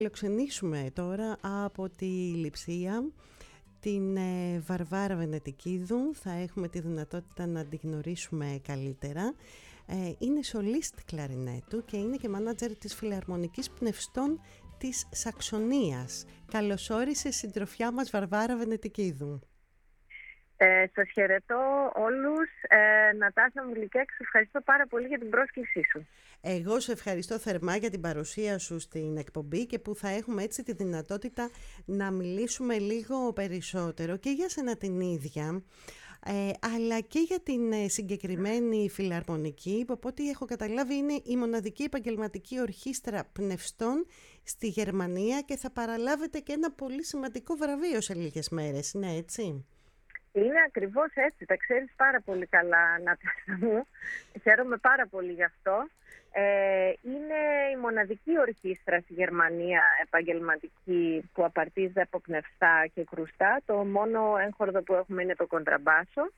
Φιλοξενήσουμε τώρα από τη Λειψία την Βαρβάρα Βενετικίδου. Θα έχουμε τη δυνατότητα να την γνωρίσουμε καλύτερα. Είναι σολίστ κλαρινέτου και είναι και μάνατζερ της Φιλαρμονικής Πνευστών της Σαξονίας. Καλώς όρισες, συντροφιά μας, Βαρβάρα Βενετικίδου. Σας χαιρετώ όλους. Νατάσα Μουλικέξ, ευχαριστώ πάρα πολύ για την πρόσκλησή σου. Εγώ σε ευχαριστώ θερμά για την παρουσία σου στην εκπομπή και που θα έχουμε έτσι τη δυνατότητα να μιλήσουμε λίγο περισσότερο και για σένα την ίδια, αλλά και για την συγκεκριμένη φιλαρμονική, που από ό,τι έχω καταλάβει είναι η μοναδική επαγγελματική ορχήστρα πνευστών στη Γερμανία και θα παραλάβετε και ένα πολύ σημαντικό βραβείο σε λίγες μέρες, είναι έτσι? Είναι ακριβώς έτσι, τα ξέρεις πάρα πολύ καλά, Νατάσα μου. Χαίρομαι πάρα πολύ γι' αυτό. Είναι η μοναδική ορχήστρα στη Γερμανία επαγγελματική που απαρτίζεται από πνευστά και κρουστά. Το μόνο έγχορδο που έχουμε είναι το κοντραμπάσο.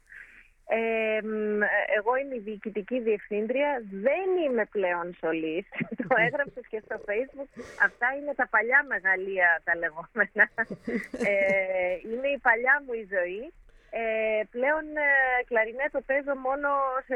Εγώ είμαι η διοικητική διευθύντρια, δεν είμαι πλέον σολίστ. Το έγραψες και στο Facebook. Αυτά είναι τα παλιά μεγαλεία τα λεγόμενα. Είναι η παλιά μου η ζωή. Πλέον κλαρινέτο παίζω μόνο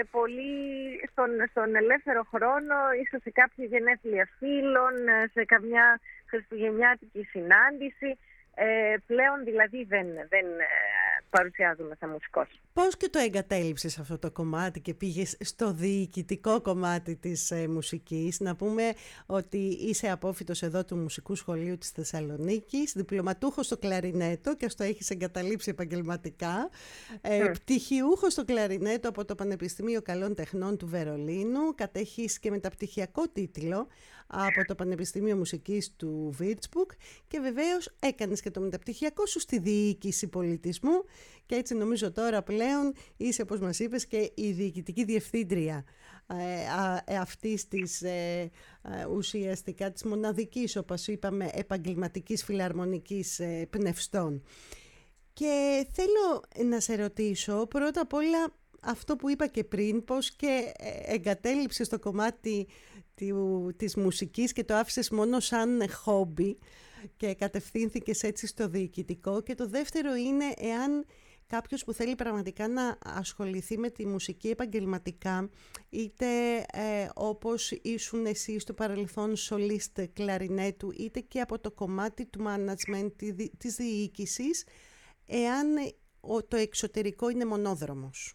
στον ελεύθερο χρόνο, ίσως σε κάποια γενέθλια φίλων, σε καμιά χριστουγεννιάτικη συνάντηση. Πλέον δηλαδή δεν παρουσιάζομαι σαν μουσικός. Πώς και το εγκατέλειψες αυτό το κομμάτι και πήγες στο διοικητικό κομμάτι της μουσικής? Να πούμε ότι είσαι απόφοιτος εδώ του Μουσικού Σχολείου της Θεσσαλονίκης, διπλωματούχος στο κλαρινέτο και το έχεις εγκαταλείψει επαγγελματικά, πτυχιούχος στο κλαρινέτο από το Πανεπιστήμιο Καλών Τεχνών του Βερολίνου, κατέχεις και μεταπτυχιακό τίτλο από το Πανεπιστήμιο Μουσικής του Βίρτσμπουργκ και βεβαίως έκανες και το μεταπτυχιακό σου στη διοίκηση πολιτισμού και έτσι νομίζω τώρα πλέον είσαι, όπως μας είπες, και η διοικητική διευθύντρια αυτής της ουσιαστικά της μοναδικής, όπως είπαμε, επαγγελματικής φιλαρμονικής πνευστών. Και θέλω να σε ρωτήσω πρώτα απ' όλα αυτό που είπα και πριν, πώς και εγκατέλειψες το κομμάτι της μουσικής και το άφησες μόνο σαν χόμπι και κατευθύνθηκες έτσι στο διοικητικό. Και το δεύτερο είναι εάν κάποιος που θέλει πραγματικά να ασχοληθεί με τη μουσική επαγγελματικά, είτε όπως ήσουν εσύ στο παρελθόν σολίστ κλαρινέτου, είτε και από το κομμάτι του management της διοίκησης, εάν το εξωτερικό είναι μονόδρομος.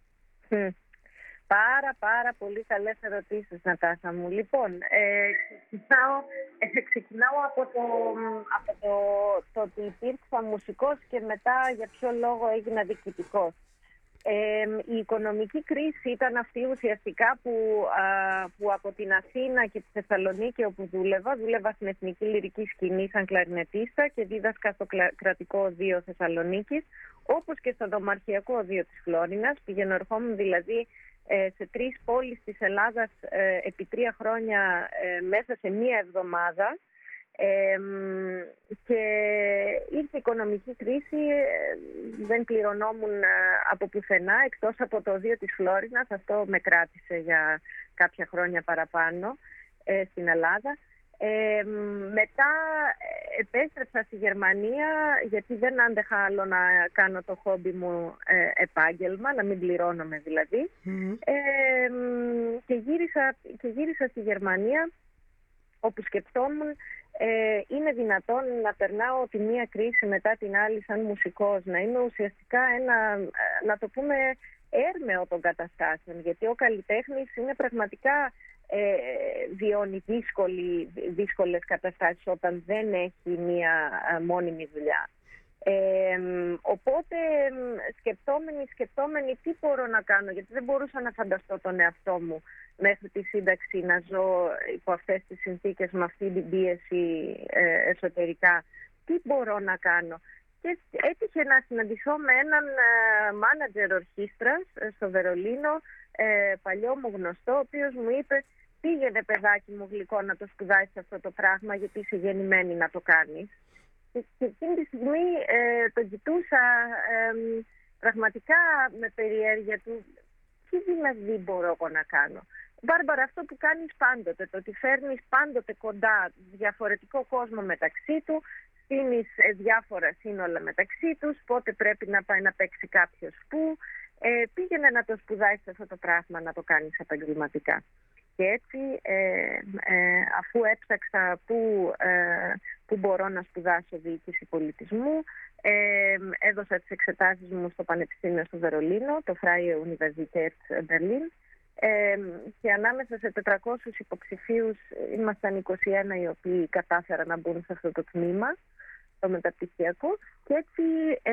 Πάρα πολύ καλές ερωτήσεις, Νατάσα μου. Λοιπόν, ξεκινάω από το ότι υπήρξα μουσικός και μετά για ποιο λόγο έγινα διοικητικός. Η οικονομική κρίση ήταν αυτή ουσιαστικά που από την Αθήνα και τη Θεσσαλονίκη όπου δούλευα στην Εθνική Λυρική Σκηνή σαν κλαρινετίστα και δίδασκα στο Κρατικό Οδείο Θεσσαλονίκης, όπως και στο Δομαρχιακό Οδείο της Φλόρινας. Πηγαίνω ερχόμουν δηλαδή σε 3 πόλεις της Ελλάδας επί 3 χρόνια μέσα σε μία εβδομάδα, και ήρθε η οικονομική κρίση, δεν πληρωνόμουν από πουθενά εκτός από το Οδείο της Φλόρινας. Αυτό με κράτησε για κάποια χρόνια παραπάνω στην Ελλάδα. Μετά επέστρεψα στη Γερμανία γιατί δεν άντεχα άλλο να κάνω το χόμπι μου επάγγελμα, να μην πληρώνομαι δηλαδή. Και γύρισα στη Γερμανία, όπου σκεφτόμουν είναι δυνατόν να περνάω τη μία κρίση μετά την άλλη σαν μουσικός, να είμαι ουσιαστικά να το πούμε, έρμεο των καταστάσεων, γιατί ο καλλιτέχνης είναι πραγματικά βιώνει δύσκολες καταστάσεις όταν δεν έχει μία μόνιμη δουλειά. Οπότε σκεπτόμενη τι μπορώ να κάνω, γιατί δεν μπορούσα να φανταστώ τον εαυτό μου μέχρι τη σύνταξη να ζω υπό αυτές τις συνθήκες, με αυτή την πίεση εσωτερικά. Τι μπορώ να κάνω? Και έτυχε να συναντηθώ με έναν μάνατζερ ορχήστρας στο Βερολίνο, παλιό μου γνωστό, ο οποίος μου είπε: πήγαινε παιδάκι μου γλυκό να το σπουδάσεις αυτό το πράγμα, γιατί είσαι γεννημένη να το κάνεις. Και εκείνη τη στιγμή το κοιτούσα πραγματικά με περιέργεια του. Τι δηλαδή μπορώ εγώ να κάνω? Μπάρμπαρα, αυτό που κάνεις πάντοτε, το ότι φέρνεις πάντοτε κοντά διαφορετικό κόσμο μεταξύ του, στείνεις διάφορα σύνολα μεταξύ τους, πότε πρέπει να πάει να παίξει κάποιος πού, πήγαινε να το σπουδάσεις αυτό το πράγμα, να το κάνεις επαγγελματικά. Και έτσι, αφού έψαξα πού μπορώ να σπουδάσω διοίκηση πολιτισμού, έδωσα τις εξετάσεις μου στο Πανεπιστήμιο στο Βερολίνο, το Freie Universität Berlin, και ανάμεσα σε 400 υποψηφίους ήμασταν 21 οι οποίοι κατάφεραν να μπουν σε αυτό το τμήμα, το μεταπτυχιακό, και έτσι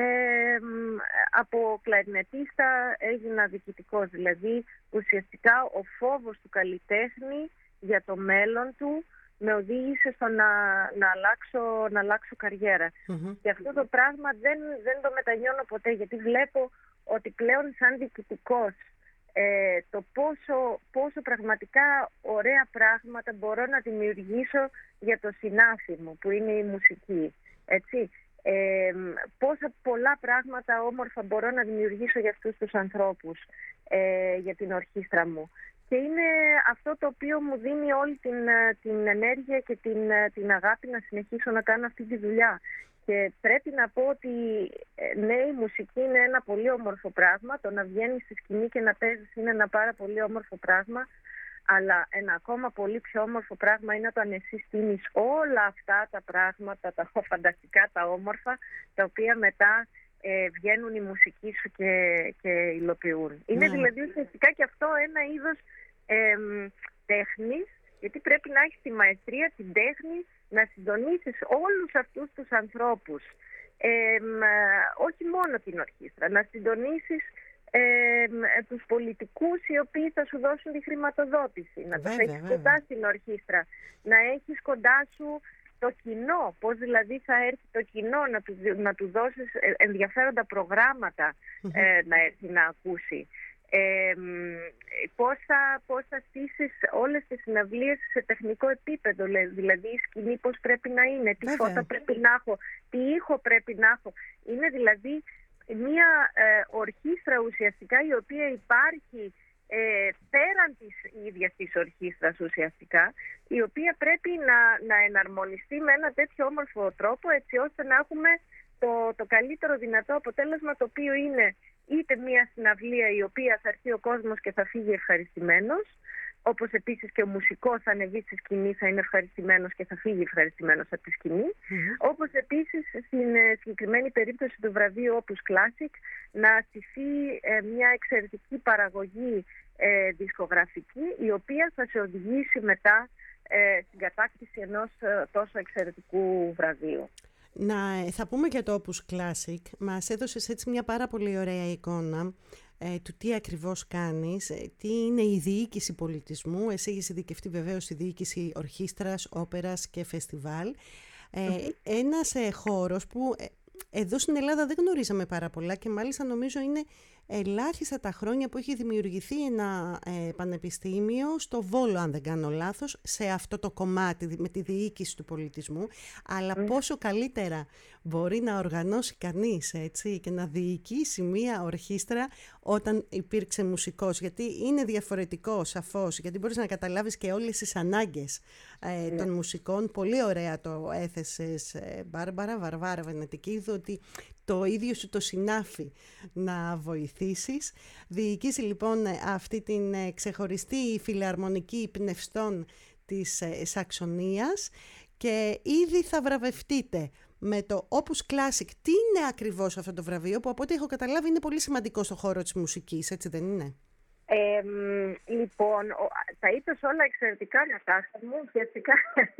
από κλαρινετίστα έγινα διοικητικός. Δηλαδή ουσιαστικά ο φόβος του καλλιτέχνη για το μέλλον του με οδήγησε στο να αλλάξω καριέρα. Και αυτό το πράγμα δεν το μετανιώνω ποτέ, γιατί βλέπω ότι πλέον σαν διοικητικός το πόσο πραγματικά ωραία πράγματα μπορώ να δημιουργήσω για το συνάφι μου, που είναι η μουσική. Έτσι. Πόσα πολλά πράγματα όμορφα μπορώ να δημιουργήσω για αυτούς τους ανθρώπους, για την ορχήστρα μου. Και είναι αυτό το οποίο μου δίνει όλη την ενέργεια και την αγάπη να συνεχίσω να κάνω αυτή τη δουλειά. Και πρέπει να πω ότι ναι, η μουσική είναι ένα πολύ όμορφο πράγμα. Το να βγαίνεις στη σκηνή και να παίζεις είναι ένα πάρα πολύ όμορφο πράγμα. Αλλά ένα ακόμα πολύ πιο όμορφο πράγμα είναι όταν εσύ στείνεις όλα αυτά τα πράγματα, τα φανταστικά, τα όμορφα, τα οποία μετά βγαίνουν η μουσική σου και υλοποιούν. Είναι δηλαδή ουσιαστικά και αυτό ένα είδος τέχνης, γιατί πρέπει να έχεις τη μαεστρία, την τέχνη, να συντονίσεις όλους αυτούς τους ανθρώπους, όχι μόνο την ορχήστρα, να συντονίσεις τους πολιτικούς οι οποίοι θα σου δώσουν τη χρηματοδότηση, να τους έχεις κοντά στην ορχήστρα, να έχεις κοντά σου το κοινό, πώς δηλαδή θα έρθει το κοινό, να του δώσεις ενδιαφέροντα προγράμματα να έρθει να ακούσει. Πώς θα στήσεις όλες τις συναυλίες σε τεχνικό επίπεδο, δηλαδή η σκηνή πώς πρέπει να είναι, τι φώτα πρέπει να έχω, τι ήχο πρέπει να έχω. Είναι δηλαδή μια ορχήστρα ουσιαστικά η οποία υπάρχει πέραν της ίδιας της ορχήστρας ουσιαστικά, η οποία πρέπει να εναρμονιστεί με ένα τέτοιο όμορφο τρόπο, έτσι ώστε να έχουμε το καλύτερο δυνατό αποτέλεσμα, το οποίο είναι είτε μια συναυλία η οποία θα έρθει ο κόσμος και θα φύγει ευχαριστημένος, όπως επίσης και ο μουσικός θα ανεβεί στη σκηνή, θα είναι ευχαριστημένος και θα φύγει ευχαριστημένος από τη σκηνή, όπως επίσης στην συγκεκριμένη περίπτωση του βραβείου Opus Classic να στηθεί μια εξαιρετική παραγωγή δισκογραφική, η οποία θα σε οδηγήσει μετά στην κατάκτηση ενός τόσο εξαιρετικού βραβείου. Θα πούμε για το Opus Classic. Μας έδωσες έτσι μια πάρα πολύ ωραία εικόνα του τι ακριβώς κάνεις, τι είναι η διοίκηση πολιτισμού. Εσύ έχεις ειδικευτεί βεβαίως στη διοίκηση ορχήστρας, όπερας και φεστιβάλ. Ένας χώρος που εδώ στην Ελλάδα δεν γνωρίζαμε πάρα πολλά και μάλιστα νομίζω είναι ελάχιστα τα χρόνια που έχει δημιουργηθεί ένα πανεπιστήμιο στο Βόλο, αν δεν κάνω λάθος, σε αυτό το κομμάτι με τη διοίκηση του πολιτισμού, αλλά πόσο καλύτερα μπορεί να οργανώσει κανείς, έτσι, και να διοικήσει μία ορχήστρα όταν υπήρξε μουσικός, γιατί είναι διαφορετικό σαφώς, γιατί μπορείς να καταλάβεις και όλες τις ανάγκες των μουσικών. Πολύ ωραία το έθεσες, Βαρβάρα Βενετικίδου, ότι το ίδιο σου το συνάφι να βοηθήσεις. Διοικήσει λοιπόν αυτή την ξεχωριστή φιλαρμονική πνευστών της Σαξονίας και ήδη θα βραβευτείτε με το Opus Classic. Τι είναι ακριβώς αυτό το βραβείο που από ό,τι έχω καταλάβει είναι πολύ σημαντικό στο χώρο της μουσικής, έτσι δεν είναι? Λοιπόν, τα είπες όλα εξαιρετικά, Νατάσα μου, ουσιαστικά.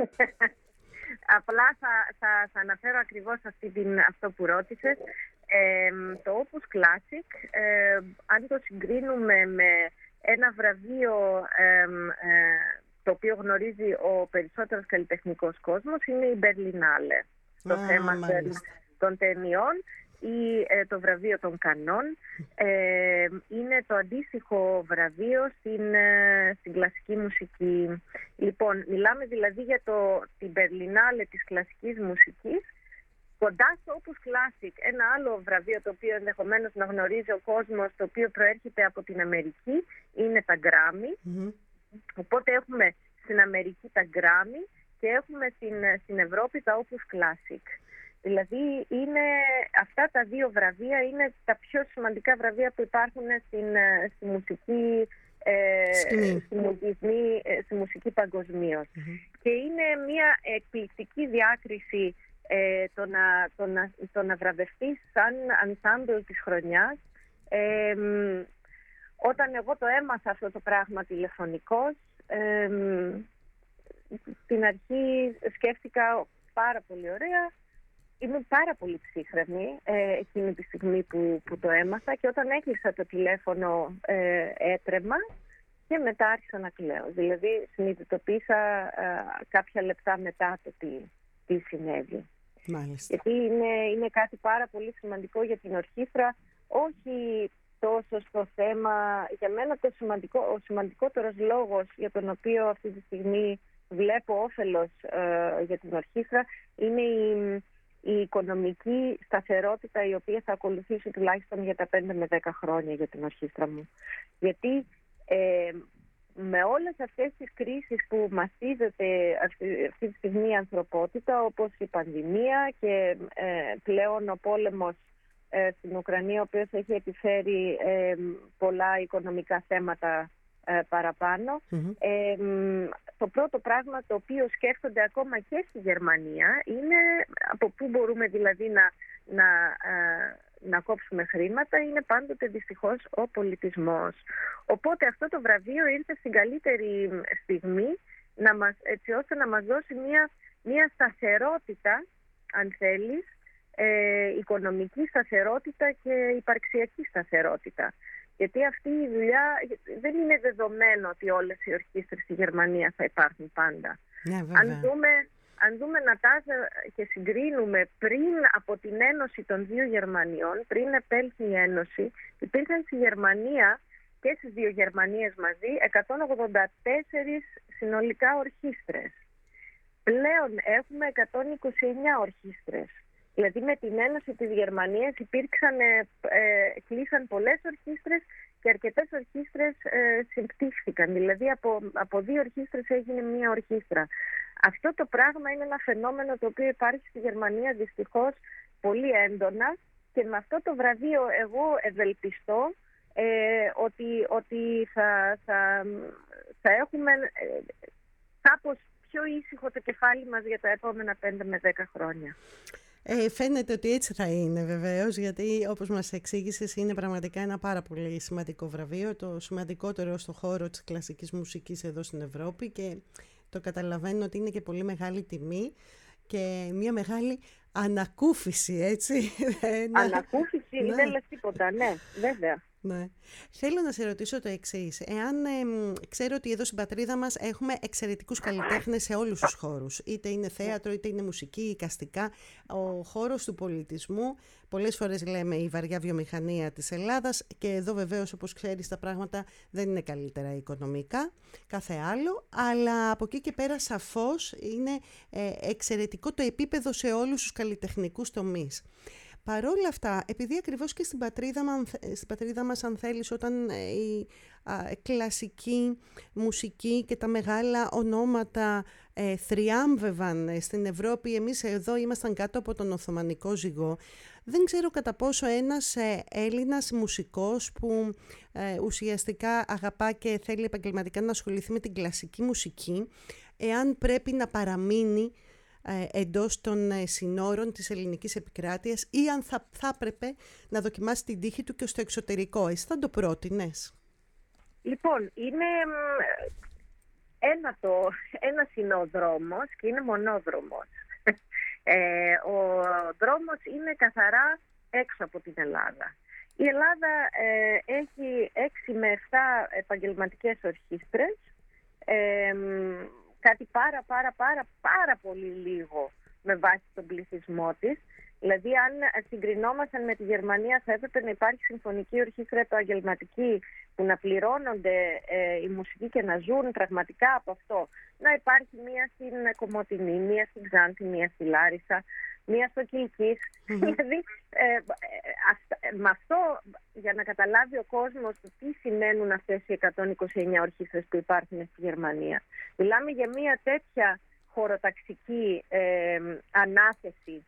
Απλά θα αναφέρω ακριβώς αυτό που ρώτησες. Το Opus Classic, αν το συγκρίνουμε με ένα βραβείο το οποίο γνωρίζει ο περισσότερος καλλιτεχνικός κόσμος, είναι η Berlinale. Το θέμα των ταινιών ή το βραβείο των Κανών είναι το αντίστοιχο βραβείο στην κλασική μουσική. Λοιπόν, μιλάμε δηλαδή για την Berlinale της κλασικής μουσικής. Κοντά στο Opus Classic, ένα άλλο βραβείο το οποίο ενδεχομένως να γνωρίζει ο κόσμος, το οποίο προέρχεται από την Αμερική, είναι τα Grammy. Οπότε έχουμε στην Αμερική τα Grammy και έχουμε στην Ευρώπη τα Opus Classic. Δηλαδή αυτά τα δύο βραβεία είναι τα πιο σημαντικά βραβεία που υπάρχουν στη μουσική, στη μουσική παγκοσμίως. Και είναι μια εκπληκτική διάκριση το να βραβευτείς σαν ensemble της χρονιάς. Όταν εγώ το έμαθα αυτό το πράγμα τηλεφωνικώς, στην αρχή σκέφτηκα πάρα πολύ ωραία. Ήμουν πάρα πολύ ψύχρεμη εκείνη τη στιγμή που το έμαθα, και όταν έκλεισα το τηλέφωνο έτρεμα και μετά άρχισα να κλαίω. Δηλαδή συνειδητοποίησα κάποια λεπτά μετά το τι συνέβη. Μάλιστα. Γιατί είναι κάτι πάρα πολύ σημαντικό για την ορχήστρα, όχι τόσο στο θέμα. Για μένα ο σημαντικότερος λόγος για τον οποίο αυτή τη στιγμή βλέπω όφελος για την ορχήστρα είναι η οικονομική σταθερότητα, η οποία θα ακολουθήσει τουλάχιστον για τα 5 με 10 χρόνια για την ορχήστρα μου. Γιατί με όλες αυτές τις κρίσεις που μαστίζεται αυτή τη στιγμή η ανθρωπότητα, όπως η πανδημία και πλέον ο πόλεμος στην Ουκρανία, ο οποίος έχει επιφέρει πολλά οικονομικά θέματα παραπάνω, το πρώτο πράγμα το οποίο σκέφτονται ακόμα και στη Γερμανία είναι από πού μπορούμε δηλαδή να κόψουμε χρήματα. Είναι πάντοτε δυστυχώς ο πολιτισμός. Οπότε αυτό το βραβείο ήρθε στην καλύτερη στιγμή, έτσι ώστε να μας δώσει μια σταθερότητα, αν θέλεις, οικονομική σταθερότητα και υπαρξιακή σταθερότητα. Γιατί αυτή η δουλειά δεν είναι δεδομένο ότι όλες οι ορχήστρες στη Γερμανία θα υπάρχουν πάντα. Αν δούμε Νατάζα και συγκρίνουμε πριν από την Ένωση των δύο Γερμανιών, πριν επέλθει η Ένωση, υπήρχαν στη Γερμανία και στις δύο Γερμανίες μαζί 184 συνολικά ορχήστρες. Πλέον έχουμε 129 ορχήστρες. Δηλαδή με την Ένωση της Γερμανίας κλείσαν πολλές ορχήστρες και αρκετές ορχήστρες συμπτύχθηκαν. Δηλαδή από δύο ορχήστρες έγινε μία ορχήστρα. Αυτό το πράγμα είναι ένα φαινόμενο το οποίο υπάρχει στη Γερμανία δυστυχώς πολύ έντονα, και με αυτό το βραβείο εγώ ευελπιστώ ότι θα έχουμε κάπως πιο ήσυχο το κεφάλι μας για τα επόμενα 5 με 10 χρόνια. Φαίνεται ότι έτσι θα είναι βεβαίως, γιατί όπως μας εξήγησες είναι πραγματικά ένα πάρα πολύ σημαντικό βραβείο, το σημαντικότερο στο χώρο της κλασικής μουσικής εδώ στην Ευρώπη, και το καταλαβαίνω ότι είναι και πολύ μεγάλη τιμή και μια μεγάλη ανακούφιση, έτσι. Ανακούφιση, ναι. Δεν λες τίποτα, ναι, βέβαια. Ναι. Θέλω να σε ρωτήσω το εξής. Ξέρω ότι εδώ στην πατρίδα μας έχουμε εξαιρετικούς καλλιτέχνες σε όλους τους χώρους. Είτε είναι θέατρο, είτε είναι μουσική, εικαστικά. Ο χώρος του πολιτισμού, πολλές φορές λέμε η βαριά βιομηχανία της Ελλάδας, και εδώ βεβαίως, όπως ξέρεις, τα πράγματα δεν είναι καλύτερα οικονομικά, κάθε άλλο, αλλά από εκεί και πέρα σαφώς είναι εξαιρετικό το επίπεδο σε όλους τους καλλιτεχνικούς τομείς. Παρόλα αυτά, επειδή ακριβώς και στην πατρίδα μας, αν θέλεις, όταν η κλασική μουσική και τα μεγάλα ονόματα θριάμβευαν στην Ευρώπη, εμείς εδώ ήμασταν κάτω από τον Οθωμανικό ζυγό. Δεν ξέρω κατά πόσο ένας Έλληνας μουσικός που ουσιαστικά αγαπά και θέλει επαγγελματικά να ασχοληθεί με την κλασική μουσική, εάν πρέπει να παραμείνει εντός των συνόρων της ελληνικής επικράτειας, ή αν θα έπρεπε να δοκιμάσει την τύχη του και στο εξωτερικό. Εσύ θα το πρότεινες? Λοιπόν, ένας είναι ο δρόμος και είναι μονόδρομος. Ο δρόμος είναι καθαρά έξω από την Ελλάδα. Η Ελλάδα έχει 6 με 7 επαγγελματικές ορχήστρες, κάτι πάρα πολύ λίγο με βάση τον πληθυσμό της. Δηλαδή, αν συγκρινόμασταν με τη Γερμανία, θα έπρεπε να υπάρχει συμφωνική ορχήστρα επαγγελματική που να πληρώνονται οι μουσικοί και να ζουν πραγματικά από αυτό. Να υπάρχει μία στην Κομοτηνή, μία στην Ξάνθη, μία στη Λάρισα. μία στο Κιλκής. Δηλαδή, με αυτό, για να καταλάβει ο κόσμος τι σημαίνουν αυτές οι 129 ορχήστρες που υπάρχουν στη Γερμανία. Μιλάμε για μία τέτοια χωροταξική ανάθεση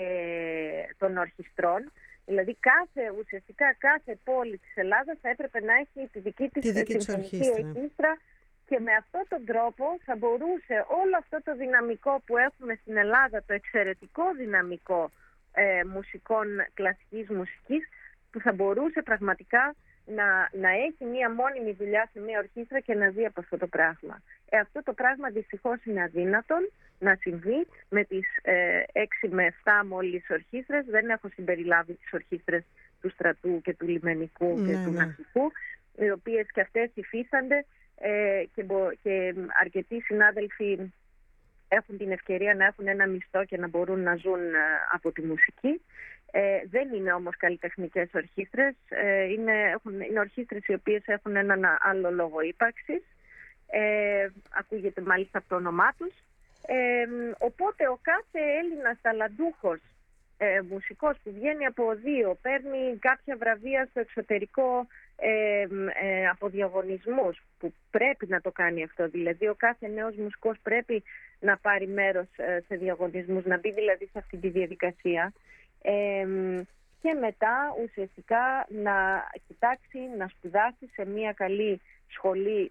των ορχιστρών. Δηλαδή ουσιαστικά κάθε πόλη της Ελλάδας θα έπρεπε να έχει τη δική της συμφωνική ορχήστρα, και με αυτόν τον τρόπο θα μπορούσε όλο αυτό το δυναμικό που έχουμε στην Ελλάδα, το εξαιρετικό δυναμικό μουσικών, κλασικής μουσικής, που θα μπορούσε πραγματικά να έχει μία μόνιμη δουλειά σε μία ορχήστρα και να ζει από αυτό το πράγμα. Αυτό το πράγμα δυστυχώς είναι αδύνατον να συμβεί με τις 6 με 7 μόλις ορχήστρες. Δεν έχω συμπεριλάβει τις ορχήστρες του στρατού και του λιμενικού και του ναυτικού, οι οποίες και αυτές υφίστανται, και αρκετοί συνάδελφοι έχουν την ευκαιρία να έχουν ένα μισθό και να μπορούν να ζουν από τη μουσική. Δεν είναι όμως καλλιτεχνικές ορχήστρες, είναι ορχήστρες οι οποίες έχουν έναν άλλο λόγο ύπαρξης, ακούγεται μάλιστα από το όνομά τους, οπότε ο κάθε Έλληνας ταλαντούχος μουσικός που βγαίνει από οδείο, παίρνει κάποια βραβεία στο εξωτερικό από διαγωνισμούς, που πρέπει να το κάνει αυτό, δηλαδή ο κάθε νέος μουσικός πρέπει να πάρει μέρος σε διαγωνισμούς, να μπει δηλαδή σε αυτή τη διαδικασία, και μετά ουσιαστικά να κοιτάξει να σπουδάσει σε μια καλή σχολή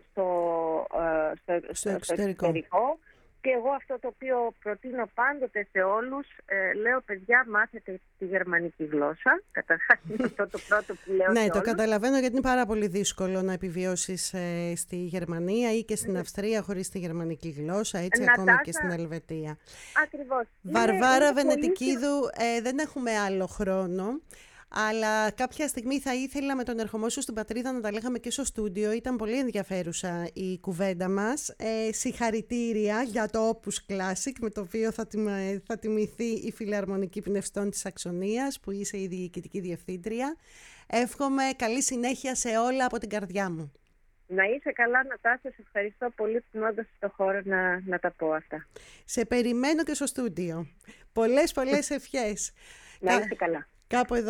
στο εξωτερικό. Και εγώ αυτό το οποίο προτείνω πάντοτε σε όλους, λέω, παιδιά, μάθετε τη γερμανική γλώσσα. Καταρχάς είναι αυτό το πρώτο που λέω. Ναι, σε το όλους. καταλαβαίνω, γιατί είναι πάρα πολύ δύσκολο να επιβιώσεις στη Γερμανία ή και στην Αυστρία χωρίς τη γερμανική γλώσσα, έτσι, ακόμη και στην Ελβετία. Ακριβώς. Βαρβάρα Βενετικίδου, δεν έχουμε άλλο χρόνο. Αλλά κάποια στιγμή θα ήθελα με τον ερχομό σου στην πατρίδα να τα λέγαμε και στο στούντιο. Ήταν πολύ ενδιαφέρουσα η κουβέντα μας. Συγχαρητήρια για το Opus Classic, με το οποίο θα τιμηθεί η Φιλαρμονική Πνευστών της Σαξονίας, που είσαι η διοικητική διευθύντρια. Εύχομαι καλή συνέχεια σε όλα από την καρδιά μου. Να είσαι καλά, Νατάσια. Σε ευχαριστώ πολύ που μου έδωσες το χώρο να τα πω αυτά. Σε περιμένω και στο στούντιο. Πολλές ευχές. Να είσαι καλά. Κάπου εδώ.